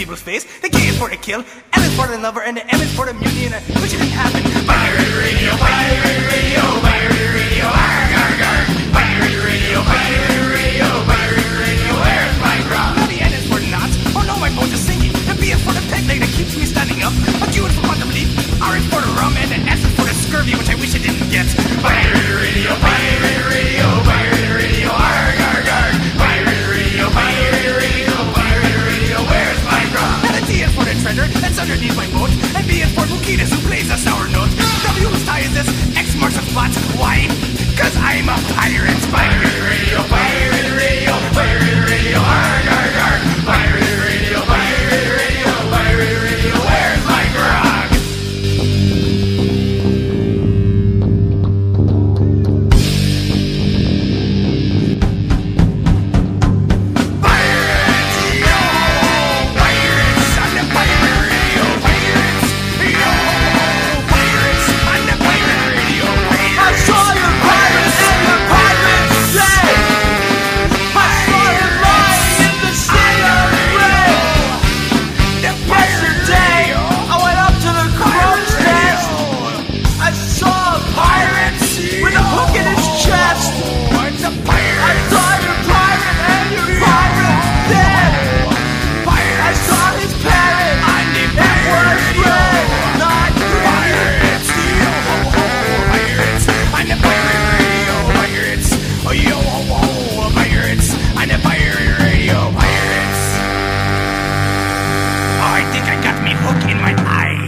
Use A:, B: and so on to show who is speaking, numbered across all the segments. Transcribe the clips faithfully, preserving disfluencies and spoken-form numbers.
A: people's face. The K is for the kill, L is for the lover, and the M is for the mutiny, and the which didn't happen. Pirate radio, pirate radio, pirate radio, arg, arg, arg. Pirate radio, pirate radio, pirate radio, where's my grog? Now the N is for knots, oh no, my bones are sinking. The B is for the peg leg that keeps me standing up. The Q is for quantum leap, R is for the rum, and the S is for the scurvy, which I wish I didn't get. Pirate radio, pirate radio, pirate radio, arg, arg, arg. Pirate radio, pirate radio, pirate radio, where's my grog? And the T is for the treasure that's underneath my boat, and B is for Bukitas who plays a sour note. W whose tie is this, X marks the spot. Why? Cause I'm a pirate. Pirate radio, pirate radio, pirate radio, arg, arg, arg. Pirate radio, pirate radio, pirate radio, where's my grog? Pirates, yo, pirates, on the pirate radio, pirates, yo, pirates, on the pirate radio, pirates. I saw your pirates in the pirates day. I saw you lying in the sea of red. Yesterday, I went up to the crow's nest. I saw a pirate with a hook in his chest. I saw your pirate and your pirate dead. I saw his parrot. It was red, not pirates. Pirates on the pirate radio. Pirates, oh yo, oh, oh, pirates on the pirate radio. Pirates. Oh, I think I got me hook in my eye.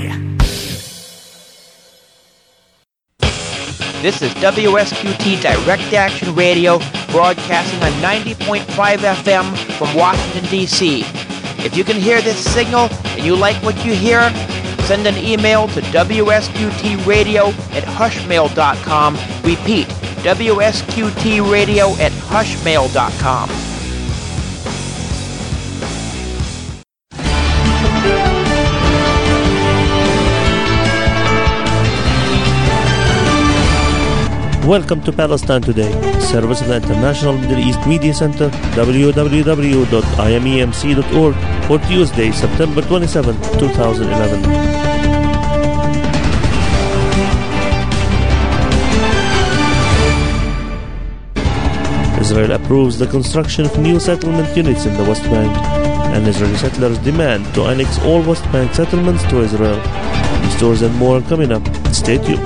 B: This is W S Q T Direct Action Radio, broadcasting on ninety point five F M from Washington, D C If you can hear this signal and you like what you hear, send an email to W S Q T radio at hushmail dot com. Repeat, W S Q T radio at hushmail dot com.
C: Welcome to Palestine Today, service of the International Middle East Media Center, w w w dot i m e m c dot org, for Tuesday, September twenty-seventh, twenty eleven. Israel approves the construction of new settlement units in the West Bank, and Israeli settlers demand to annex all West Bank settlements to Israel. These stories and more coming up. Stay tuned.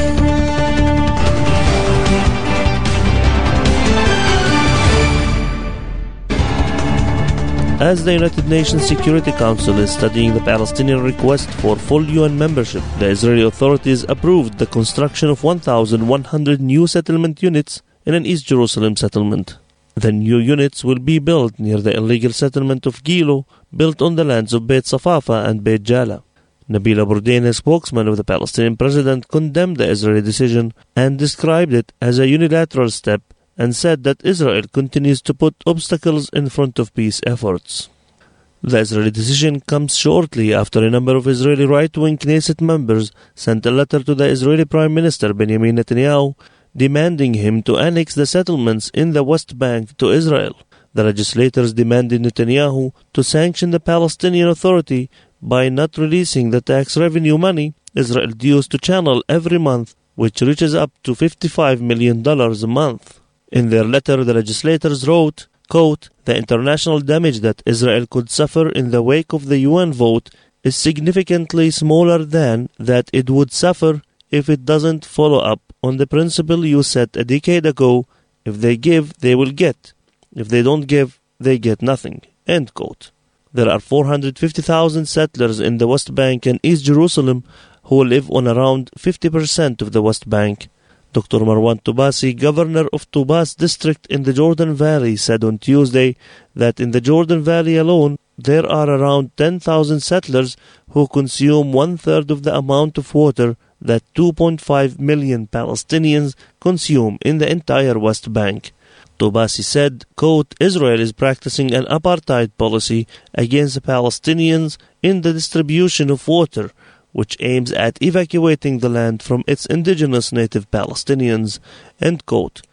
C: As the United Nations Security Council is studying the Palestinian request for full U N membership, the Israeli authorities approved the construction of one thousand one hundred new settlement units in an East Jerusalem settlement. The new units will be built near the illegal settlement of Gilo, built on the lands of Beit Safafa and Beit Jala. Nabila Bourdain, a spokesman of the Palestinian president, condemned the Israeli decision and described it as a unilateral step, and said that Israel continues to put obstacles in front of peace efforts. The Israeli decision comes shortly after a number of Israeli right-wing Knesset members sent a letter to the Israeli Prime Minister Benjamin Netanyahu demanding him to annex the settlements in the West Bank to Israel. The legislators demanded Netanyahu to sanction the Palestinian Authority by not releasing the tax revenue money Israel dues to Channel every month, which reaches up to fifty-five million dollars a month. In their letter, the legislators wrote, quote, "The international damage that Israel could suffer in the wake of the U N vote is significantly smaller than that it would suffer if it doesn't follow up on the principle you set a decade ago: if they give, they will get. If they don't give, they get nothing." End quote. There are four hundred fifty thousand settlers in the West Bank and East Jerusalem who live on around fifty percent of the West Bank. Doctor Marwan Tubasi, governor of Tubas district in the Jordan Valley, said on Tuesday that in the Jordan Valley alone, there are around ten thousand settlers who consume one-third of the amount of water that two point five million Palestinians consume in the entire West Bank. Tubasi said, quote, "Israel is practicing an apartheid policy against the Palestinians in the distribution of water, which aims at evacuating the land from its indigenous native Palestinians." End quote.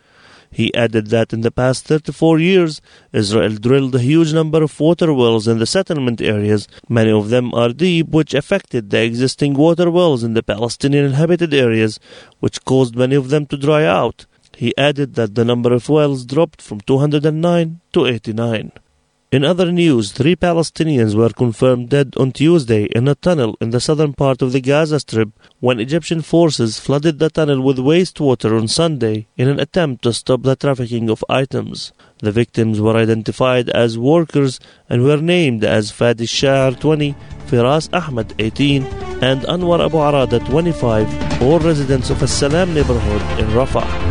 C: He added that in the past thirty-four years, Israel drilled a huge number of water wells in the settlement areas. Many of them are deep, which affected the existing water wells in the Palestinian inhabited areas, which caused many of them to dry out. He added that the number of wells dropped from two hundred nine to eighty-nine. In other news, three Palestinians were confirmed dead on Tuesday in a tunnel in the southern part of the Gaza Strip when Egyptian forces flooded the tunnel with wastewater on Sunday in an attempt to stop the trafficking of items. The victims were identified as workers and were named as Fadi Shahar, twenty, Firas Ahmed, eighteen, and Anwar Abu Arada, twenty-five, all residents of As-Salam neighborhood in Rafah.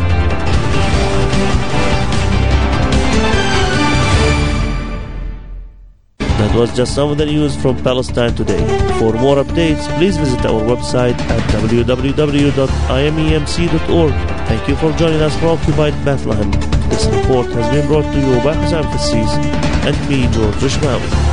C: That was just some of the news from Palestine today. For more updates, please visit our website at w w w dot i m e m c dot org. Thank you for joining us for Occupied Bethlehem. This report has been brought to you by Husam Fassis and me, George Ishmael.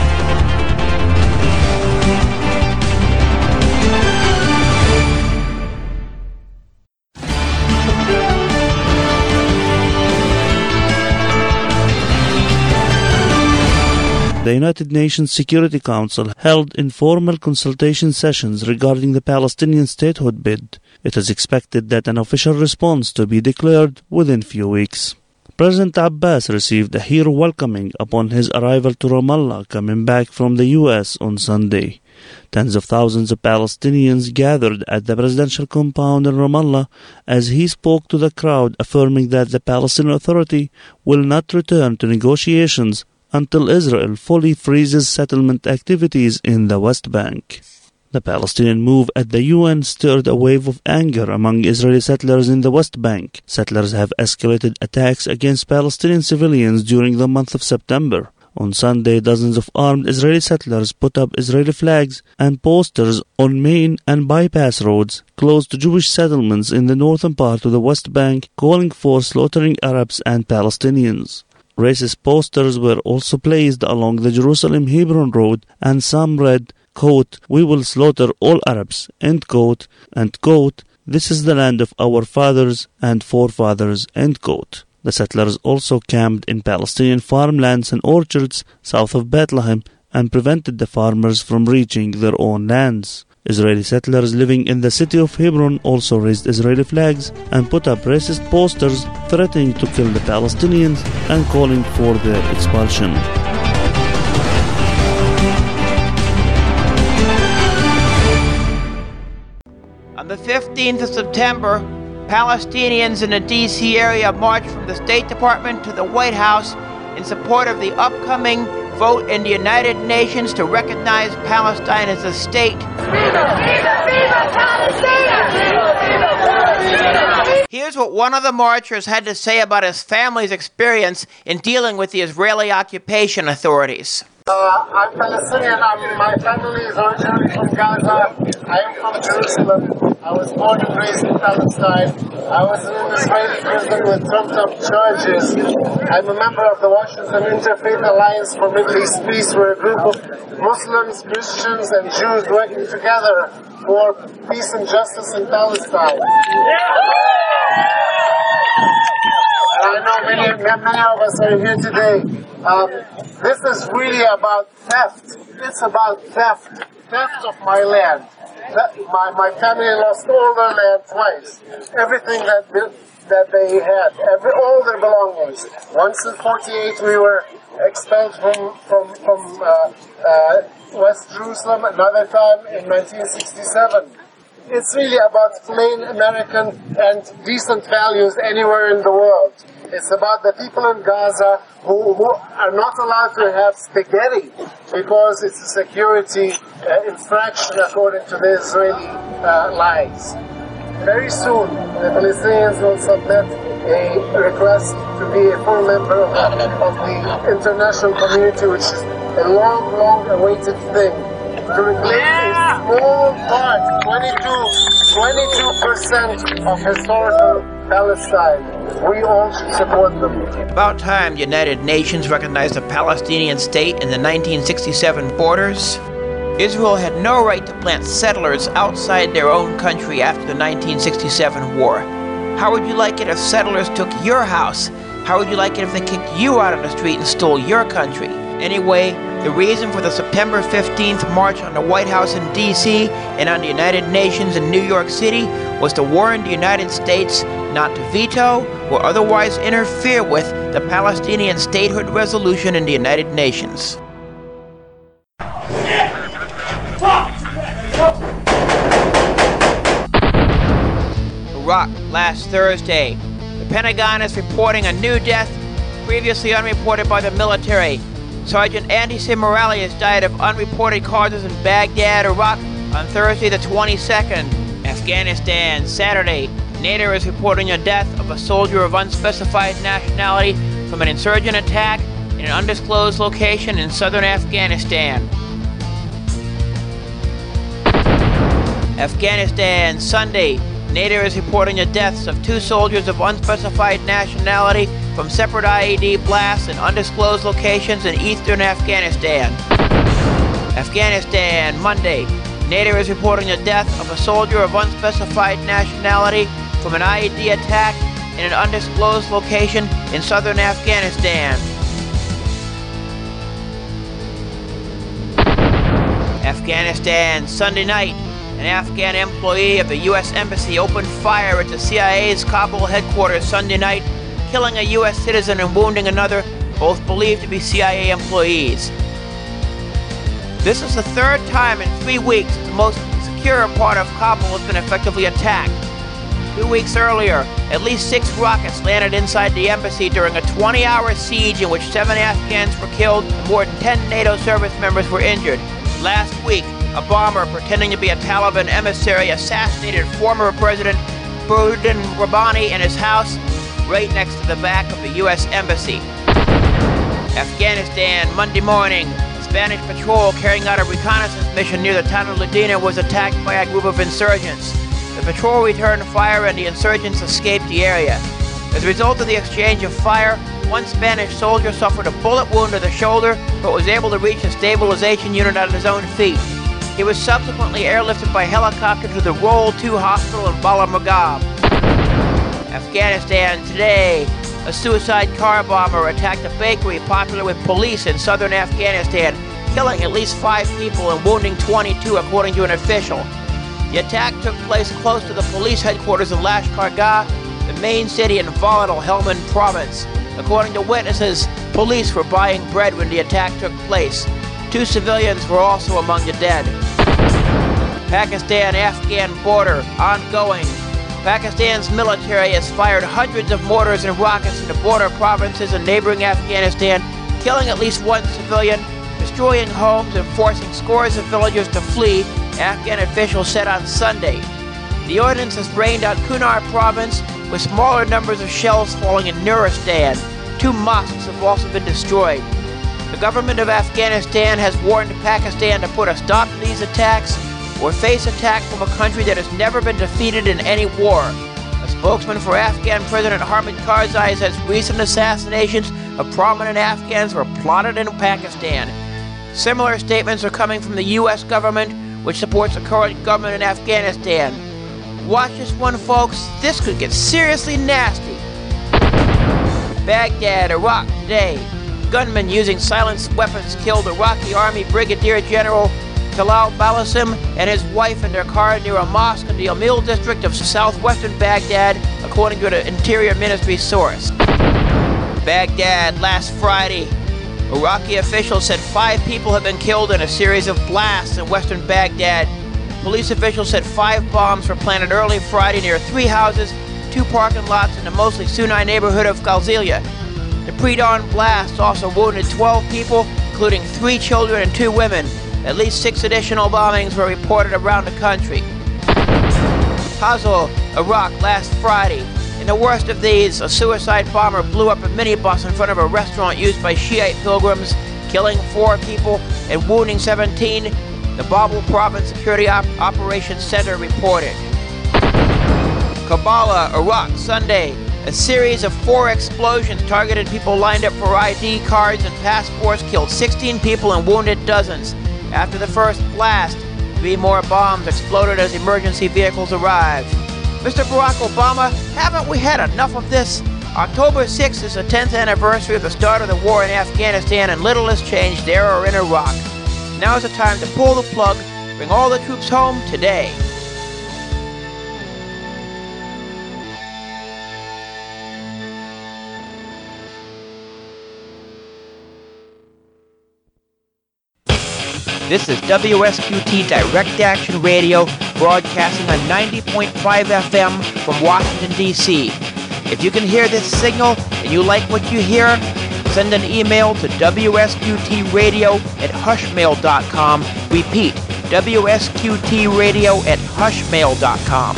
C: The United Nations Security Council held informal consultation sessions regarding the Palestinian statehood bid. It is expected that an official response to be declared within few weeks. President Abbas received a hero welcoming upon his arrival to Ramallah, coming back from the U S on Sunday. Tens of thousands of Palestinians gathered at the presidential compound in Ramallah as he spoke to the crowd, affirming that the Palestinian Authority will not return to negotiations until Israel fully freezes settlement activities in the West Bank. The Palestinian move at the U N stirred a wave of anger among Israeli settlers in the West Bank. Settlers have escalated attacks against Palestinian civilians during the month of September. On Sunday, dozens of armed Israeli settlers put up Israeli flags and posters on main and bypass roads close to Jewish settlements in the northern part of the West Bank, calling for slaughtering Arabs and Palestinians. Racist posters were also placed along the Jerusalem-Hebron road, and some read, quote, "We will slaughter all Arabs," end quote, and quote, "This is the land of our fathers and forefathers," end quote. The settlers also camped in Palestinian farmlands and orchards south of Bethlehem and prevented the farmers from reaching their own lands. Israeli settlers living in the city of Hebron also raised Israeli flags and put up racist posters threatening to kill the Palestinians and calling for their expulsion.
B: On the fifteenth of September, Palestinians in the D C area marched from the State Department to the White House in support of the upcoming vote in the United Nations to recognize Palestine as a state. Here's what one of the marchers had to say about his family's experience in dealing with the Israeli occupation authorities.
D: Uh, I'm Palestinian. I'm, my family is originally from Gaza. I am from Jerusalem. I was born and raised in Palestine. I was in an Israeli prison with trumped-up charges. I'm a member of the Washington Interfaith Alliance for Middle East Peace. We're a group of Muslims, Christians, and Jews working together for peace and justice in Palestine. And I know many, many of us are here today. Um, this is really about theft. It's about theft. Theft of my land. That, my, my family lost all their land twice. Everything that that they had, every, all their belongings. Once in forty-eight we were expelled from, from, from uh, uh, West Jerusalem, another time in nineteen sixty-seven. It's really about plain American and decent values anywhere in the world. It's about the people in Gaza who, who are not allowed to have spaghetti because it's a security uh, infraction according to the Israeli uh, lies. Very soon, the Palestinians will submit a request to be a full member of, of the international community, which is a long, long awaited thing. To replace a small part, twenty-two percent of historical Palestine. We all should support them.
B: About time the United Nations recognized a Palestinian state in the nineteen sixty-seven borders. Israel had no right to plant settlers outside their own country after the nineteen sixty-seven war. How would you like it if settlers took your house How would you like it if they kicked you out of the street and stole your country? Anyway, the reason for the September fifteenth march on the White House in D C and on the United Nations in New York City was to warn the United States not to veto or otherwise interfere with the Palestinian statehood resolution in the United Nations. Iraq last Thursday. The Pentagon is reporting a new death previously unreported by the military. Sergeant Andy Simoralius died of unreported causes in Baghdad, Iraq on Thursday the twenty-second. Afghanistan, Saturday. NATO is reporting a death of a soldier of unspecified nationality from an insurgent attack in an undisclosed location in southern Afghanistan. Afghanistan, Sunday. NATO is reporting the deaths of two soldiers of unspecified nationality from separate I E D blasts in undisclosed locations in eastern Afghanistan. Afghanistan, Monday. NATO is reporting the death of a soldier of unspecified nationality from an I E D attack in an undisclosed location in southern Afghanistan. Afghanistan, Sunday night. An Afghan employee of the U S Embassy opened fire at the C I A's Kabul headquarters Sunday night, killing a U S citizen and wounding another, both believed to be C I A employees. This is the third time in three weeks the most secure part of Kabul has been effectively attacked. Two weeks earlier, at least six rockets landed inside the embassy during a twenty-hour siege in which seven Afghans were killed and more than ten NATO service members were injured. Last week, a bomber pretending to be a Taliban emissary assassinated former President Burhan Rabbani in his house right next to the back of the U S Embassy. Afghanistan, Monday morning. Spanish patrol carrying out a reconnaissance mission near the town of Ladina was attacked by a group of insurgents. The patrol returned fire and the insurgents escaped the area. As a result of the exchange of fire, one Spanish soldier suffered a bullet wound to the shoulder but was able to reach a stabilization unit on his own feet. He was subsequently airlifted by helicopter to the Role two hospital in Bala Mugab. Afghanistan, today. A suicide car bomber attacked a bakery popular with police in southern Afghanistan, killing at least five people and wounding twenty-two, according to an official. The attack took place close to the police headquarters in Lashkar Gah, the main city in volatile Helmand province. According to witnesses, police were buying bread when the attack took place. Two civilians were also among the dead. Pakistan-Afghan border, ongoing. Pakistan's military has fired hundreds of mortars and rockets into border provinces in neighboring Afghanistan, killing at least one civilian, destroying homes and forcing scores of villagers to flee, Afghan officials said on Sunday. The ordnance has rained on Kunar province, with smaller numbers of shells falling in Nuristan. Two mosques have also been destroyed. The government of Afghanistan has warned Pakistan to put a stop to these attacks or face attack from a country that has never been defeated in any war. A spokesman for Afghan President Hamid Karzai says recent assassinations of prominent Afghans were plotted in Pakistan. Similar statements are coming from the U S government, which supports the current government in Afghanistan. Watch this one, folks. This could get seriously nasty. Baghdad, Iraq, today. Gunmen using silenced weapons killed Iraqi Army Brigadier General Talal Balasim and his wife in their car near a mosque in the Amil district of southwestern Baghdad, according to the Interior Ministry source. Baghdad, last Friday. Iraqi officials said five people have been killed in a series of blasts in western Baghdad. Police officials said five bombs were planted early Friday near three houses, two parking lots in the mostly Sunni neighborhood of Galzilia. The pre-dawn blasts also wounded twelve people, including three children and two women. At least six additional bombings were reported around the country. Hazul, Iraq, last Friday. In the worst of these, a suicide bomber blew up a minibus in front of a restaurant used by Shiite pilgrims, killing four people and wounding seventeen, the Babul Province Security Op- Operations Center reported. Kabbalah, Iraq, Sunday. A series of four explosions targeted people lined up for I D cards and passports, killed sixteen people and wounded dozens. After the first blast, three more bombs exploded as emergency vehicles arrived. Mister Barack Obama, haven't we had enough of this? October sixth is the tenth anniversary of the start of the war in Afghanistan, and little has changed there or in Iraq. Now is the time to pull the plug, bring all the troops home today. This is W S Q T Direct Action Radio, broadcasting on ninety point five F M from Washington, D C If you can hear this signal and you like what you hear, send an email to W S Q T radio at hushmail dot com. Repeat, W S Q T radio at hushmail dot com.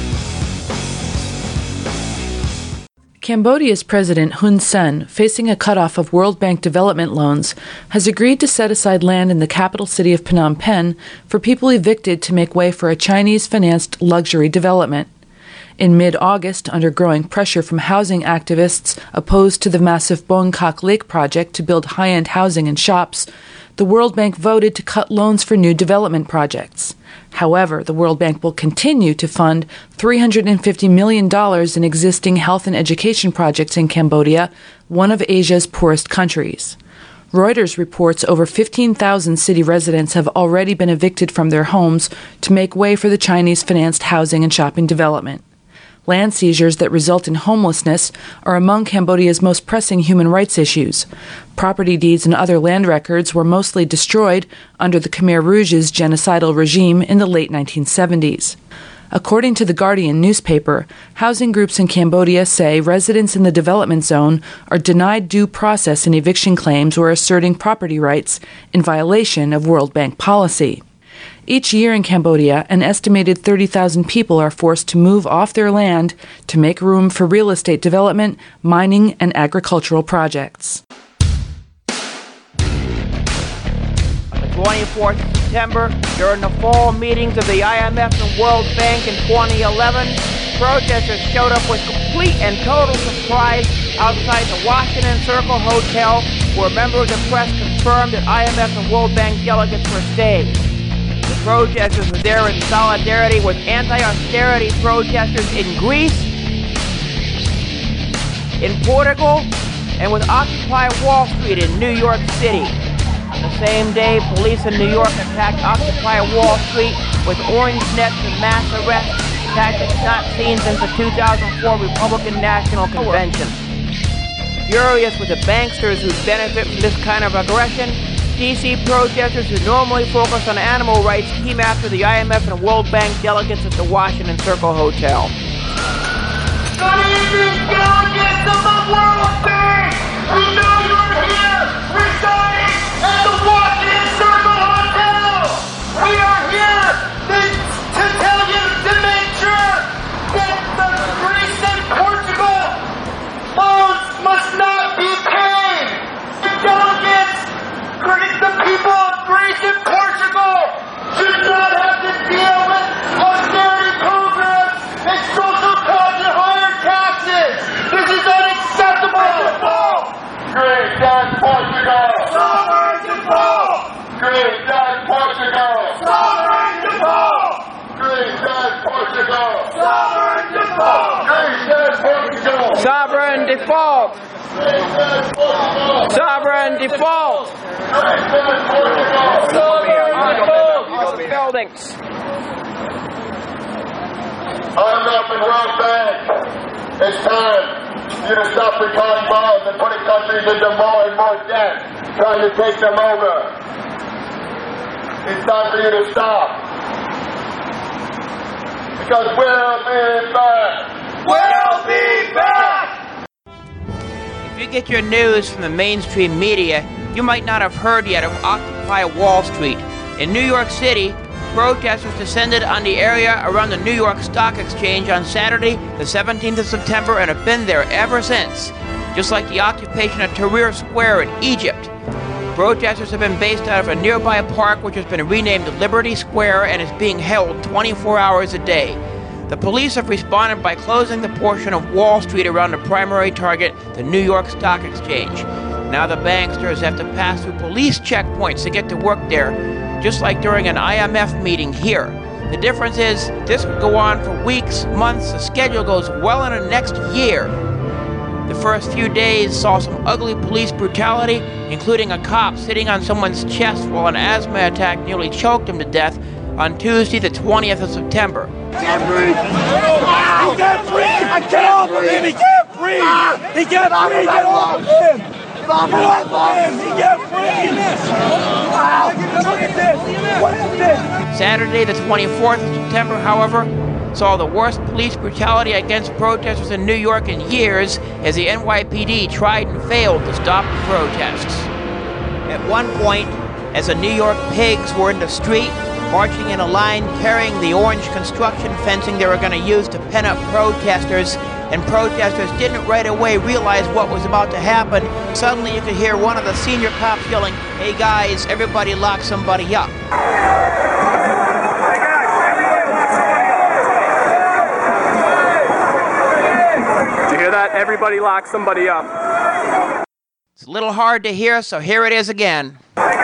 E: Cambodia's President Hun Sen, facing a cutoff of World Bank development loans, has agreed to set aside land in the capital city of Phnom Penh for people evicted to make way for a Chinese-financed luxury development. In mid-August, under growing pressure from housing activists opposed to the massive Bongkok Lake project to build high-end housing and shops, the World Bank voted to cut loans for new development projects. However, the World Bank will continue to fund three hundred fifty million dollars in existing health and education projects in Cambodia, one of Asia's poorest countries. Reuters reports over fifteen thousand city residents have already been evicted from their homes to make way for the Chinese-financed housing and shopping development. Land seizures that result in homelessness are among Cambodia's most pressing human rights issues. Property deeds and other land records were mostly destroyed under the Khmer Rouge's genocidal regime in the late nineteen seventies. According to The Guardian newspaper, housing groups in Cambodia say residents in the development zone are denied due process in eviction claims or asserting property rights in violation of World Bank policy. Each year in Cambodia, an estimated thirty thousand people are forced to move off their land to make room for real estate development, mining, and agricultural projects.
B: On the twenty-fourth of September, during the fall meetings of the I M F and World Bank in twenty eleven, protesters showed up with complete and total surprise outside the Washington Circle Hotel, where members of the press confirmed that I M F and World Bank delegates were staying. The protesters were there in solidarity with anti-austerity protesters in Greece, in Portugal, and with Occupy Wall Street in New York City. On the same day, police in New York attacked Occupy Wall Street with orange nets and mass arrests, tactics not seen since the two thousand four Republican National Convention. Furious with the banksters who benefit from this kind of aggression, D C protesters who normally focus on animal rights came after the I M F and World Bank delegates at the Washington Circle Hotel.
F: Good evening, delegates of the World Bank! We know you're here, residing at the Washington Circle Hotel! We are here to, to tell you to make sure that the Greece and Portugal loans must not be paid! The delegates, the people of Greece and Portugal should not have to deal with austerity programs and social cuts and higher taxes. This is unacceptable. Greece and Portugal. Sovereign default. Greece and Portugal. Sovereign default. Greece and Portugal. Sovereign default. Greece and Portugal.
B: Sovereign default. Sovereign default. Buildings.
F: I'm up in World Bank. It's time you to stop recalling bonds and putting countries into more and more debt, trying to take them over. It's time for you to stop. Because we'll be back. We'll be back.
B: If you get your news from the mainstream media, you might not have heard yet of Occupy Wall Street. In New York City, protesters descended on the area around the New York Stock Exchange on Saturday, the seventeenth of September, and have been there ever since. Just like the occupation of Tahrir Square in Egypt. Protesters have been based out of a nearby park which has been renamed Liberty Square and is being held twenty-four hours a day. The police have responded by closing the portion of Wall Street around the primary target, the New York Stock Exchange. Now the banksters have to pass through police checkpoints to get to work there, just like during an I M F meeting here. The difference is, this could go on for weeks, months, the schedule goes well into next year. The first few days saw some ugly police brutality, including a cop sitting on someone's chest while an asthma attack nearly choked him to death on Tuesday, the twentieth of September.
F: He can't breathe! He can't breathe! I can't off of him! He can't breathe! He can't breathe! Get off of him! Get off of him! He can't breathe! Wow! Look at this! What is this?
B: Saturday, the twenty-fourth of September, however, saw the worst police brutality against protesters in New York in years as the N Y P D tried and failed to stop the protests. At one point, as the New York pigs were in the street, marching in a line carrying the orange construction fencing they were going to use to pen up protesters, and protesters didn't right away realize what was about to happen, suddenly you could hear one of the senior cops yelling, "Hey guys, everybody lock somebody up."
G: Did you hear that? Everybody lock somebody up.
B: It's a little hard to hear, so here it is again.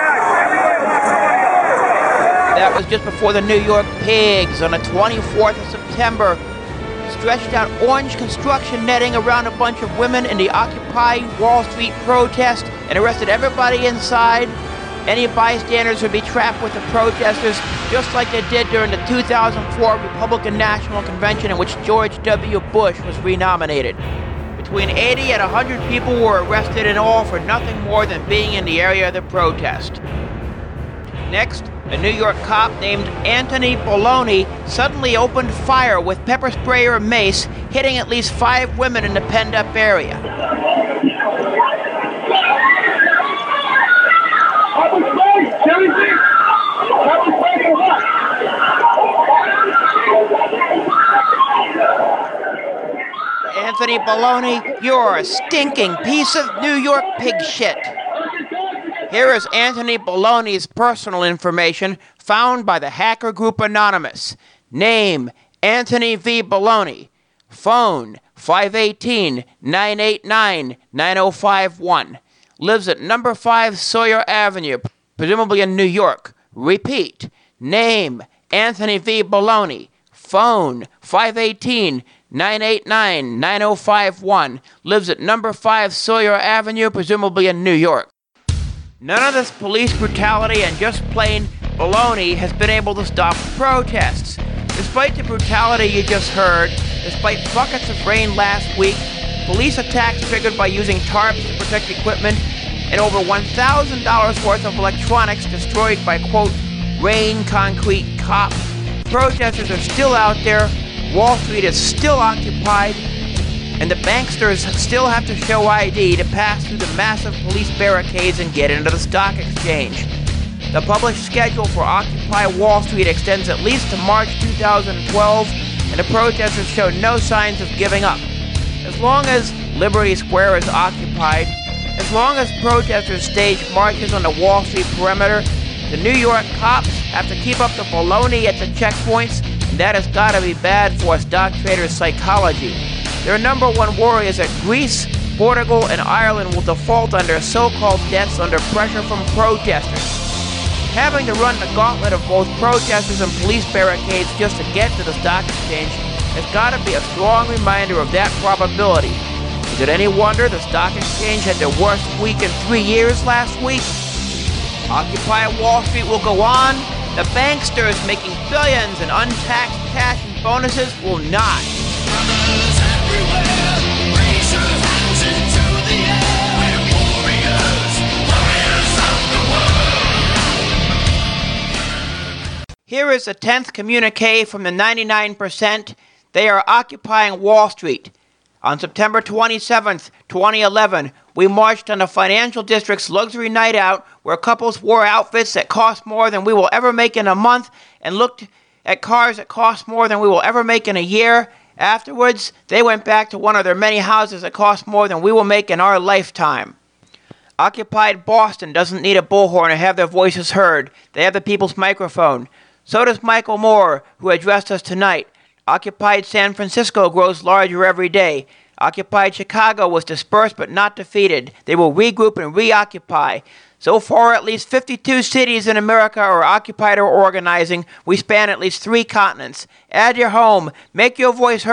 B: That was just before the New York pigs on the twenty-fourth of September stretched out orange construction netting around a bunch of women in the Occupy Wall Street protest and arrested everybody inside. Any bystanders would be trapped with the protesters, just like they did during the two thousand four Republican National Convention in which George W. Bush was renominated. Between eighty and one hundred people were arrested in all for nothing more than being in the area of the protest. Next, a New York cop named Anthony Bologna suddenly opened fire with pepper spray or mace, hitting at least five women in the penned-up area. Anthony Bologna, you're a stinking piece of New York pig shit. Here is Anthony Bologna's personal information found by the hacker group Anonymous. Name, Anthony V. Bologna. Phone, five one eight, nine eight nine, nine zero five one. Lives at number five Sawyer Avenue, presumably in New York. Repeat. Name, Anthony V. Bologna. Phone, five one eight, nine eight nine, nine zero five one. Lives at number five Sawyer Avenue, presumably in New York. None of this police brutality and just plain baloney has been able to stop the protests. Despite the brutality you just heard, despite buckets of rain last week, police attacks triggered by using tarps to protect equipment, and over one thousand dollars worth of electronics destroyed by, quote, rain concrete cops, protesters are still out there, Wall Street is still occupied, and the banksters still have to show I D to pass through the massive police barricades and get into the stock exchange. The published schedule for Occupy Wall Street extends at least to March two thousand twelve, and the protesters show no signs of giving up. As long as Liberty Square is occupied, as long as protesters stage marches on the Wall Street perimeter, the New York cops have to keep up the baloney at the checkpoints, and that has got to be bad for a stock trader's psychology. Their number one worry is that Greece, Portugal, and Ireland will default under so-called debts under pressure from protesters. Having to run the gauntlet of both protesters and police barricades just to get to the stock exchange has got to be a strong reminder of that probability. Is it any wonder the stock exchange had their worst week in three years last week? Occupy Wall Street will go on. The banksters making billions in untaxed cash and bonuses will not. Here is the tenth communique from the ninety-nine percent. They are occupying Wall Street. On September twenty-seventh, twenty eleven, we marched on the financial district's luxury night out where couples wore outfits that cost more than we will ever make in a month and looked at cars that cost more than we will ever make in a year. Afterwards, they went back to one of their many houses that cost more than we will make in our lifetime. Occupied Boston doesn't need a bullhorn to have their voices heard. They have the people's microphone. So does Michael Moore, who addressed us tonight. Occupied San Francisco grows larger every day. Occupied Chicago was dispersed but not defeated. They will regroup and reoccupy. So far, at least fifty-two cities in America are occupied or organizing. We span at least three continents. Add your home. Make your voice heard.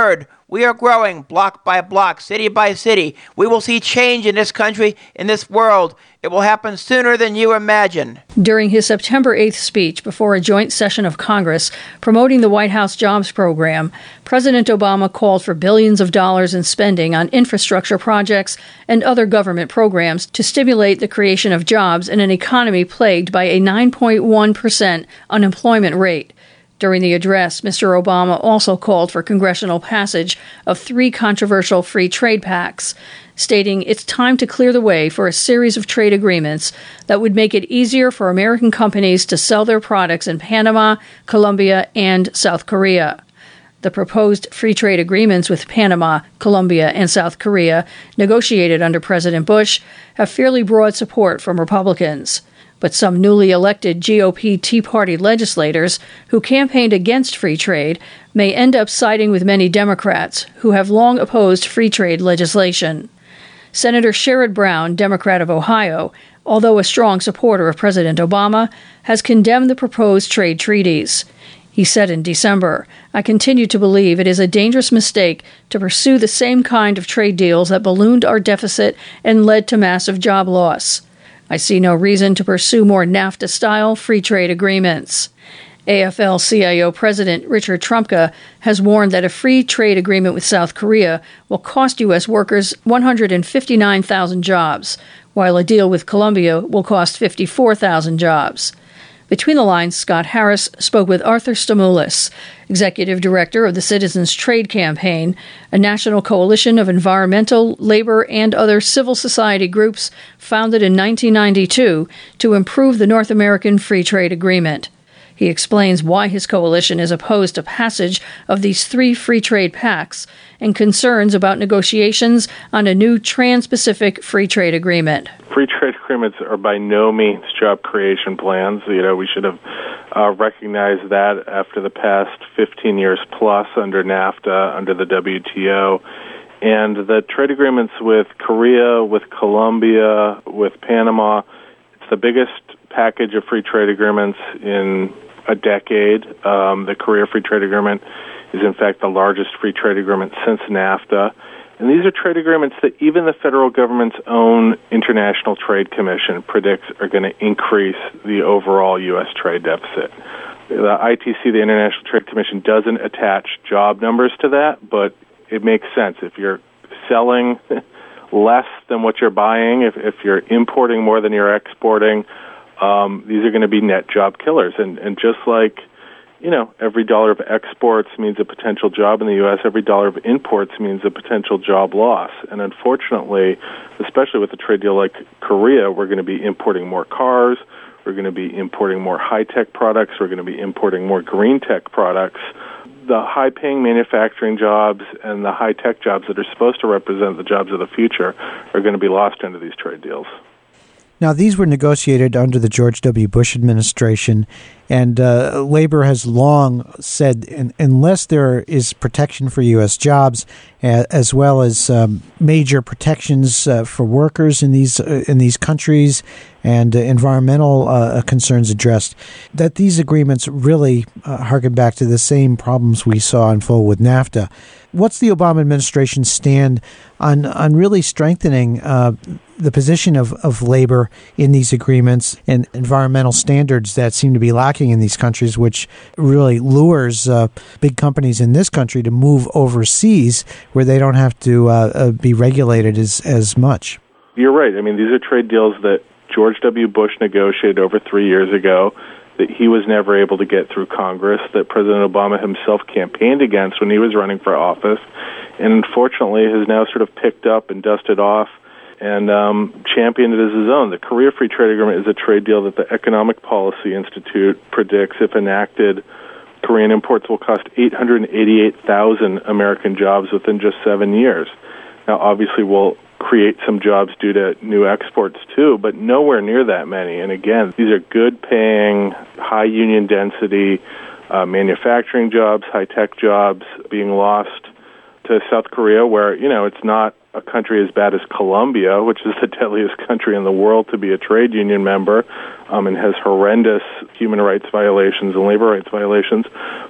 B: We are growing block by block, city by city. We will see change in this country, in this world. It will happen sooner than you imagine.
H: During his September eighth speech before a joint session of Congress promoting the White House Jobs Program, President Obama called for billions of dollars in spending on infrastructure projects and other government programs to stimulate the creation of jobs in an economy plagued by a nine point one percent unemployment rate. During the address, Mister Obama also called for congressional passage of three controversial free trade pacts, stating it's time to clear the way for a series of trade agreements that would make it easier for American companies to sell their products in Panama, Colombia, and South Korea. The proposed free trade agreements with Panama, Colombia, and South Korea, negotiated under President Bush, have fairly broad support from Republicans. But some newly elected G O P Tea Party legislators who campaigned against free trade may end up siding with many Democrats who have long opposed free trade legislation. Senator Sherrod Brown, Democrat of Ohio, although a strong supporter of President Obama, has condemned the proposed trade treaties. He said in December, "I continue to believe it is a dangerous mistake to pursue the same kind of trade deals that ballooned our deficit and led to massive job loss. I see no reason to pursue more NAFTA-style free trade agreements." A F L C I O President Richard Trumka has warned that a free trade agreement with South Korea will cost U S workers one hundred fifty-nine thousand jobs, while a deal with Colombia will cost fifty-four thousand jobs. Between the lines, Scott Harris spoke with Arthur Stamoulis, executive director of the Citizens Trade Campaign, a national coalition of environmental, labor, and other civil society groups founded in nineteen ninety-two to improve the North American Free Trade Agreement. He explains why his coalition is opposed to passage of these three free trade pacts and concerns about negotiations on a new trans-Pacific free trade agreement.
I: Free trade agreements are by no means job creation plans. You know, we should have uh, recognized that after the past fifteen years plus under NAFTA, under the W T O. And the trade agreements with Korea, with Colombia, with Panama, it's the biggest package of free trade agreements in a decade. Um, the Korea Free Trade Agreement is, in fact, the largest free trade agreement since NAFTA. And these are trade agreements that even the federal government's own International Trade Commission predicts are going to increase the overall U S trade deficit. The I T C, the International Trade Commission, doesn't attach job numbers to that, but it makes sense. If you're selling less than what you're buying, if, if you're importing more than you're exporting, Um, these are going to be net job killers. And, and just like, you know, every dollar of exports means a potential job in the U S, every dollar of imports means a potential job loss. And unfortunately, especially with a trade deal like Korea, we're going to be importing more cars, we're going to be importing more high-tech products, we're going to be importing more green tech products. The high-paying manufacturing jobs and the high-tech jobs that are supposed to represent the jobs of the future are going to be lost under these trade deals.
J: Now, these were negotiated under the George W. Bush administration, and uh, labor has long said in, unless there is protection for U S jobs, uh, as well as um, major protections uh, for workers in these uh, in these countries, and uh, environmental uh, concerns addressed, that these agreements really uh, harken back to the same problems we saw unfold with NAFTA. What's the Obama administration's stand on on really strengthening uh, the position of, of labor in these agreements and environmental standards that seem to be lacking in these countries, which really lures uh, big companies in this country to move overseas where they don't have to uh, uh, be regulated as, as much?
I: You're right. I mean, these are trade deals that George W. Bush negotiated over three years ago, that he was never able to get through Congress, that President Obama himself campaigned against when he was running for office, and unfortunately has now sort of picked up and dusted off and um, championed it as his own. The Korea Free Trade Agreement is a trade deal that the Economic Policy Institute predicts, if enacted, Korean imports will cost eight hundred eighty-eight thousand American jobs within just seven years. Now, obviously, we'll create some jobs due to new exports too, but nowhere near that many. And again, these are good-paying, high union density uh, manufacturing jobs, high-tech jobs being lost to South Korea, where, you know, it's not a country as bad as Colombia, which is the deadliest country in the world to be a trade union member, um, and has horrendous human rights violations and labor rights violations.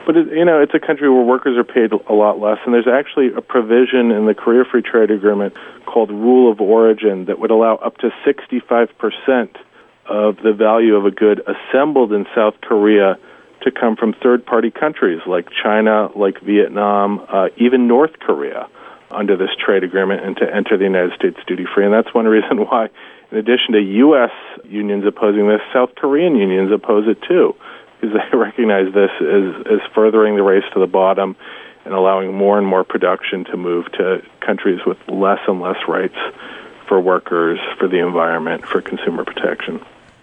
I: But, it, you know, it's a country where workers are paid a lot less, and there's actually a provision in the Korea Free Trade Agreement called Rule of Origin that would allow up to sixty-five percent of the value of a good assembled in South Korea to come from third-party countries like China, like Vietnam, uh, even North Korea under this trade agreement, and to enter the United States duty-free. And that's one reason why, in addition to U S unions opposing this, South Korean unions oppose it too, because they recognize this as, as furthering the race to the bottom and allowing more and more production to move to countries with less and less rights for workers, for the environment, for consumer protection.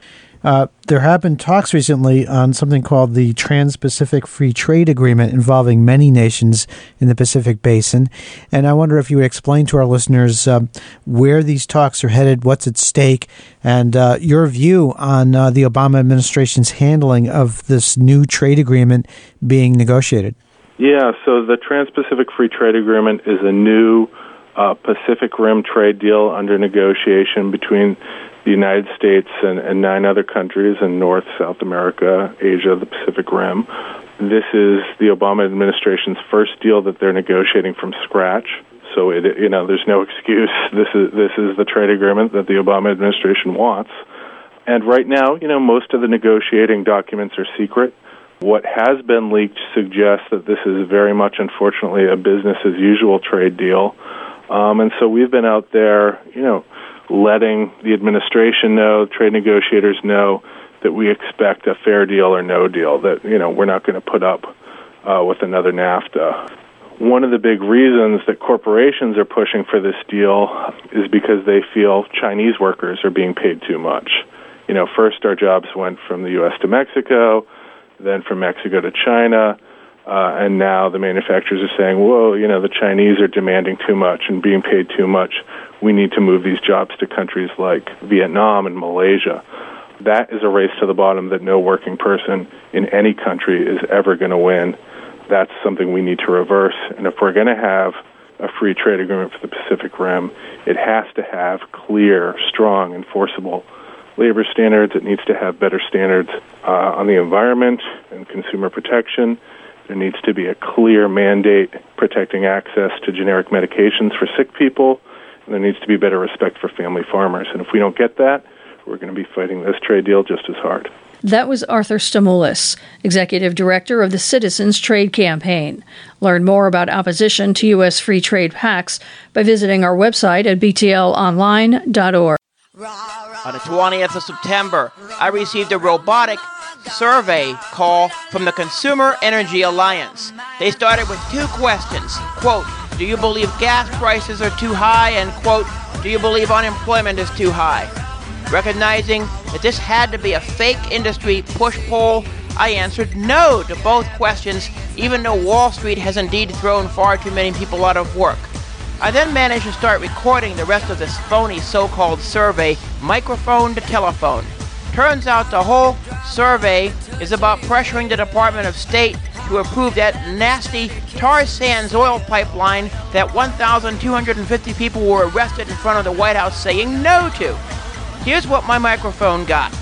J: Uh, there have been talks recently on something called the Trans-Pacific Free Trade Agreement involving many nations in the Pacific Basin. And I wonder if you would explain to our listeners uh, where these talks are headed, what's at stake, and uh, your view on uh, the Obama administration's handling of this new trade agreement being negotiated.
I: Yeah, so the Trans-Pacific Free Trade Agreement is a new uh, Pacific Rim trade deal under negotiation between the United States and, and nine other countries in North, South America, Asia, the Pacific Rim. This is the Obama administration's first deal that they're negotiating from scratch. So, it, you know, there's no excuse. This is this is the trade agreement that the Obama administration wants. And right now, you know, most of the negotiating documents are secret. What has been leaked suggests that this is very much, unfortunately, a business-as-usual trade deal. Um, and so we've been out there, you know, letting the administration know, trade negotiators know that we expect a fair deal or no deal, that, you know, we're not going to put up uh, with another NAFTA. One of the big reasons that corporations are pushing for this deal is because they feel Chinese workers are being paid too much. You know, first our jobs went from the U S to Mexico, then from Mexico to China, uh, and now the manufacturers are saying, whoa, you know, the Chinese are demanding too much and being paid too much. We need to move these jobs to countries like Vietnam and Malaysia. That is a race to the bottom that no working person in any country is ever going to win. That's something we need to reverse. And if we're going to have a free trade agreement for the Pacific Rim, it has to have clear, strong, enforceable labor standards. It needs to have better standards uh, on the environment and consumer protection. There needs to be a clear mandate protecting access to generic medications for sick people. And there needs to be better respect for family farmers. And if we don't get that, we're going to be fighting this trade deal just as hard.
H: That was Arthur Stamoulis, Executive Director of the Citizens Trade Campaign. Learn more about opposition to U S free trade pacts by visiting our website at b t l online dot org.
B: On the twentieth of September, I received a robotic survey call from the Consumer Energy Alliance. They started with two questions. Quote, do you believe gas prices are too high? And quote, do you believe unemployment is too high? Recognizing that this had to be a fake industry push poll, I answered no to both questions, even though Wall Street has indeed thrown far too many people out of work. I then managed to start recording the rest of this phony so-called survey, microphone to telephone. Turns out the whole survey is about pressuring the Department of State to approve that nasty tar sands oil pipeline that one thousand two hundred fifty people were arrested in front of the White House saying no to. Here's what my microphone got.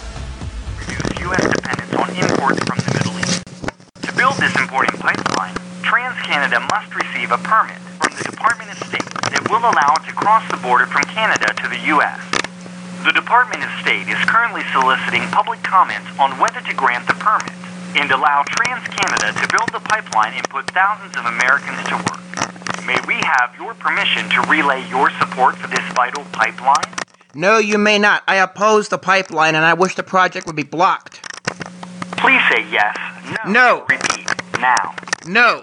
K: Reduce U S dependence on imports from the Middle East. To build this importing pipeline, TransCanada must receive a permit from the Department of State that will allow it to cross the border from Canada to the U S. The Department of State is currently soliciting public comments on whether to grant the permit and allow TransCanada to build the pipeline and put thousands of Americans to work. May we have your permission to relay your support for this vital pipeline?
B: No, you may not. I oppose the pipeline and I wish the project would be blocked.
K: Please say yes, no,
B: no.
K: Repeat, now.
B: No.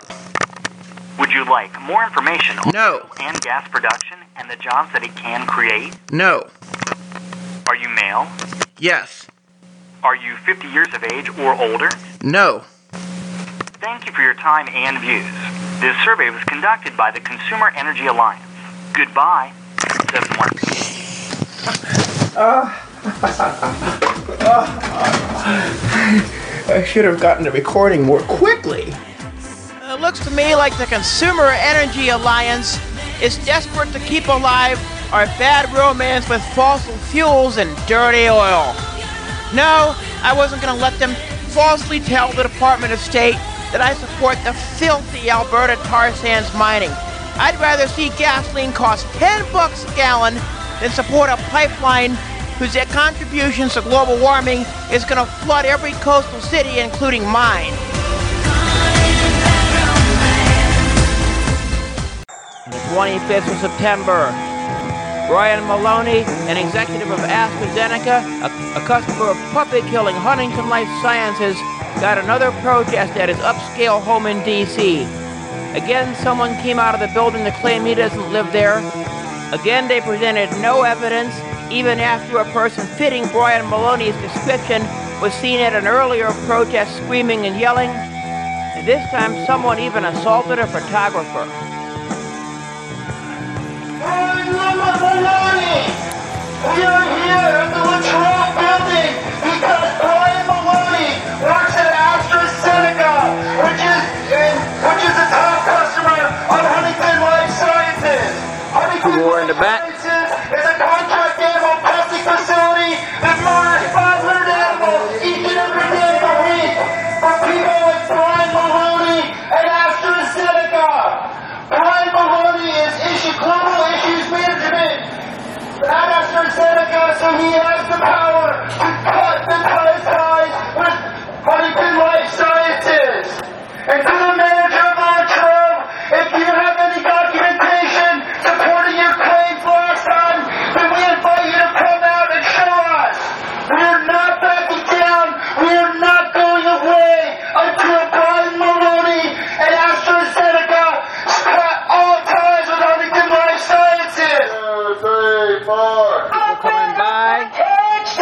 K: Would you like more information on
B: no.
K: oil and gas production and the jobs that it can create?
B: No.
K: Are you male?
B: Yes.
K: Are you fifty years of age or older?
B: No.
K: Thank you for your time and views. This survey was conducted by the Consumer Energy Alliance. Goodbye. seven one.
B: Uh, I should have gotten the recording more quickly. It looks to me like the Consumer Energy Alliance is desperate to keep alive our bad romance with fossil fuels and dirty oil. No, I wasn't going to let them falsely tell the Department of State that I support the filthy Alberta tar sands mining. I'd rather see gasoline cost ten bucks a gallon than support a pipeline whose contributions to global warming is going to flood every coastal city, including mine. On the twenty-fifth of September, Brian Maloney, an executive of AstraZeneca, a, a customer of puppy-killing Huntington Life Sciences, got another protest at his upscale home in D C Again, someone came out of the building to claim he doesn't live there. Again, they presented no evidence, even after a person fitting Brian Maloney's description was seen at an earlier protest screaming and yelling. And this time, someone even assaulted a photographer.
F: Brian Maloney! We are here at the Latrobe building because Brian Maloney works at AstraZeneca, which is in, which is a top customer of Huntington Life Sciences. Huntington
B: We're in the back.
F: Life Sciences is a contract animal testing facility that murders five hundred animals each and every day of the week for people like Brian Maloney and AstraZeneca. Brian Maloney is issue global issues management at AstraZeneca, so he has the power to cut the ties with Huntington Life Sciences. And to the manager of Latrobe, if you have any documentation supporting your claims last time, then we invite you to come out and show us. We are not backing down. We are not going away until Brian Maloney and AstraZeneca cut all ties with Huntington Life Sciences. Two, three, four.
B: People coming by.
F: Five, six,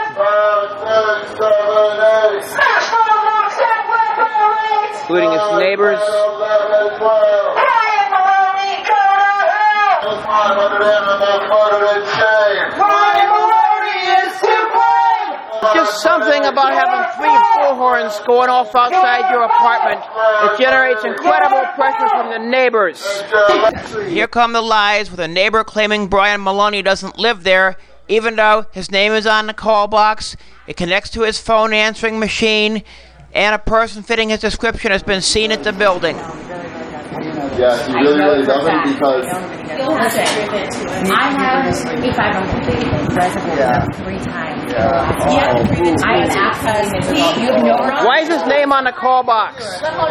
F: seven, eight. Smash the locks and weapons.
B: Including his neighbors.
F: Brian Maloney, go to hell. five hundred animals murdered in shame. Brian Maloney is to blame.
B: Just something about having three bullhorns going off outside your apartment. It generates incredible pressure from the neighbors. Here come the lies with a neighbor claiming Brian Maloney doesn't live there, even though his name is on the call box, it connects to his phone answering machine, and a person fitting his description has been seen at the building.
L: Yes, he really, really doesn't because...
M: I have, if I don't complete it, reservoir
L: Yeah.
M: three times.
L: Yeah.
M: Yeah. I have access. You have no wrong.
B: Why is his name on the call box?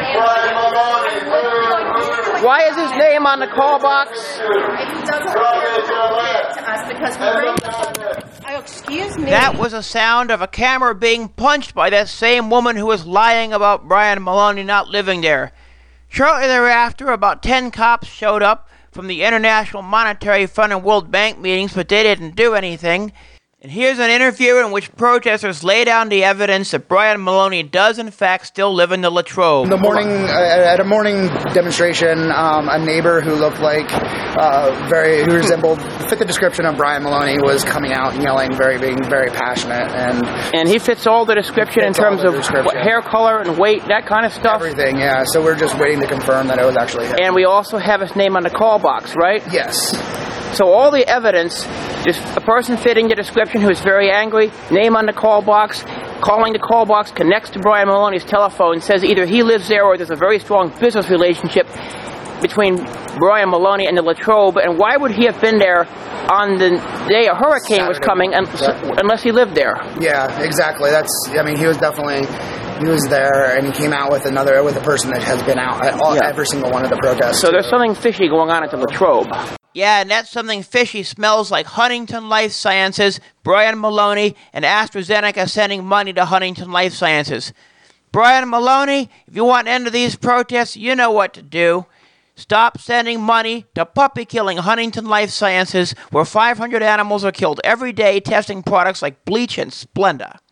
B: Why is his name on the call box?
M: He doesn't to us because we Oh, excuse me.
B: That was a sound of a camera being punched by that same woman who was lying about Brian Maloney not living there. Shortly thereafter, about ten cops showed up from the International Monetary Fund and World Bank meetings, but they didn't do anything. And here's an interview in which protesters lay down the evidence that Brian Maloney does in fact still live in the Latrobe.
N: The morning, uh, at a morning demonstration, um, a neighbor who looked like uh, very, who resembled, fit the description of Brian Maloney, was coming out and yelling, very, being very passionate, and
B: and he fits all the description in terms of what, hair color and weight, that kind of stuff.
N: Everything, yeah. So we're just waiting to confirm that it was actually him.
B: And we also have his name on the call box, right?
N: Yes.
B: So all the evidence, just a person fitting the description who is very angry, name on the call box, calling the call box, connects to Brian Maloney's telephone, says either he lives there or there's a very strong business relationship between Brian Maloney and the Latrobe. And why would he have been there on the day a hurricane Saturday. was coming un- exactly. unless he lived there?
N: Yeah, exactly. That's, I mean, he was definitely... He was there, and he came out with another, with a person that has been out at all, yeah. every single one of the protests.
B: So there's something fishy going on at the Latrobe. Yeah, and that something fishy smells like Huntington Life Sciences, Brian Maloney, and AstraZeneca sending money to Huntington Life Sciences. Brian Maloney, if you want an end to these protests, you know what to do. Stop sending money to puppy-killing Huntington Life Sciences, where five hundred animals are killed every day testing products like bleach and Splenda.